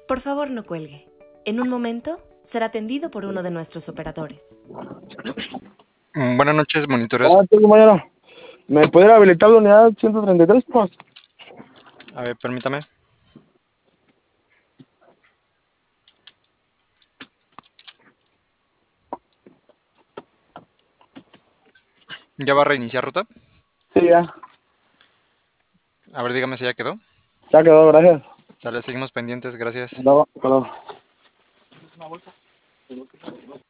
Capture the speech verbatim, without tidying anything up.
Por favor, no cuelgue. En un momento será atendido por uno de nuestros operadores. Mm, Buenas noches, monitores. Ah, sí, compañero. ¿Me puede habilitar la unidad ciento treinta y tres, pues? A ver, permítame. ¿Ya va a reiniciar ruta? Sí, ya. A ver, dígame si ya quedó. Ya quedó, gracias. Sale, seguimos pendientes, gracias. Hasta luego, hasta luego.